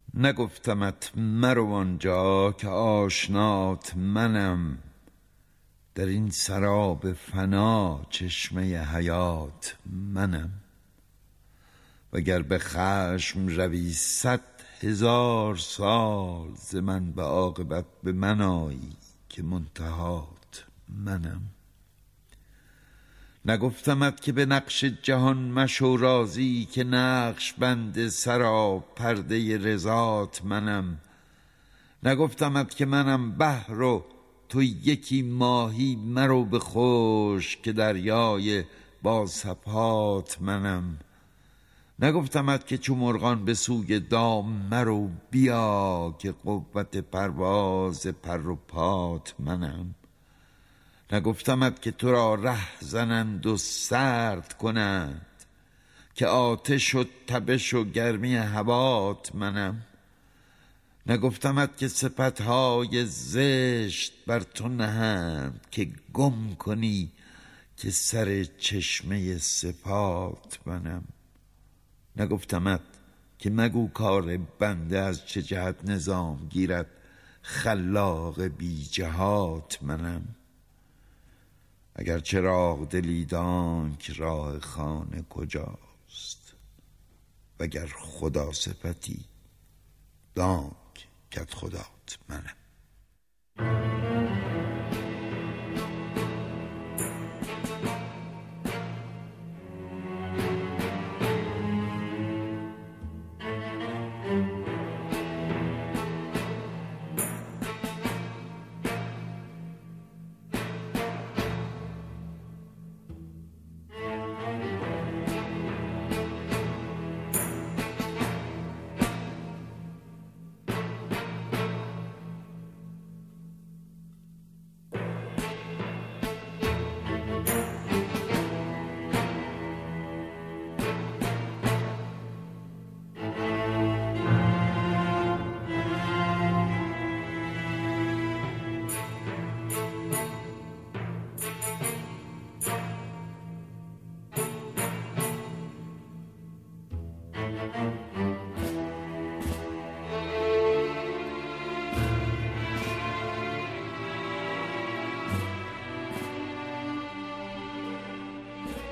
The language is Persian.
نگفتمت مرو آنجا که آشنات منم، در این سراب فنا چشمه حیات منم. وگر به خشم روی 100,000 سال، ز من به عاقبت به من آیی که منتهات منم. نگفتمت که به نقش جهان مشو راضی، که نقش بند سرا پرده رضات منم. نگفتمت که منم بحر و تو یکی ماهی، مرو به خشک که دریای با سبحات منم. نگفتمت که چو مرغان به سوی دام مرو، بیا که قوت پرواز پر و پات منم. نگفتمت که تو را ره زنند و سرد کنند، که آتش و تبش و گرمی هوات منم. نگفتمت که صفتهای زشت بر تو نهند، که گم کنی که سر چشمه صفات منم. نگفتمت که مگو کار بنده از چه جهت نظام گیرد، خلاق بی جهات منم. اگر چراغ دلی دانک راه خانه کجاست، وگر خدا صفتی دانک کدخدات منم.